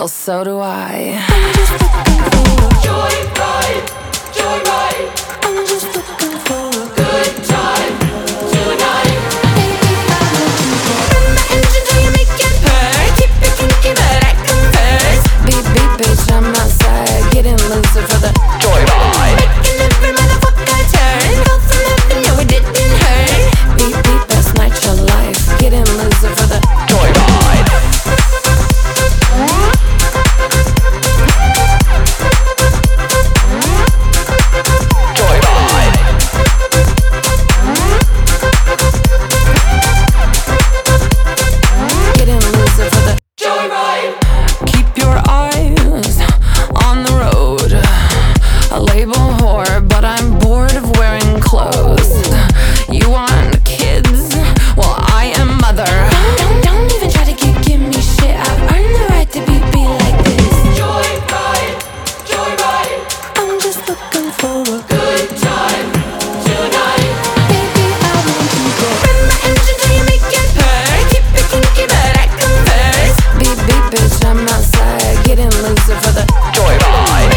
Well, so do I. I'm just looking for a Joyride, joyride. I'm just looking for a Good time tonight. baby, I want you to Run my engine till you make it purr. Keep it kinky, but I converse. Beep, beep, bitch, I'm outside, getting looser for the Joyride. Making every motherfucker turn. Fell from heaven, no, it didn't hurt. beep, beep, best night your life, getting looser for the Joyride. Joyride. getting looser for the Joyride. keep your eyes on the road. A label whore, but I'm bored of wearing clothes. You want kids? Well, I am mother. Don't even try to give me shit. I've earned the right to be like this. Joyride, joyride. I'm just looking for a Good time tonight. baby, I want you to Run my engine till you make it purr. Keep it kinky, but I converse. Beep, beep, bitch, I'm outside, getting looser for the Joyride.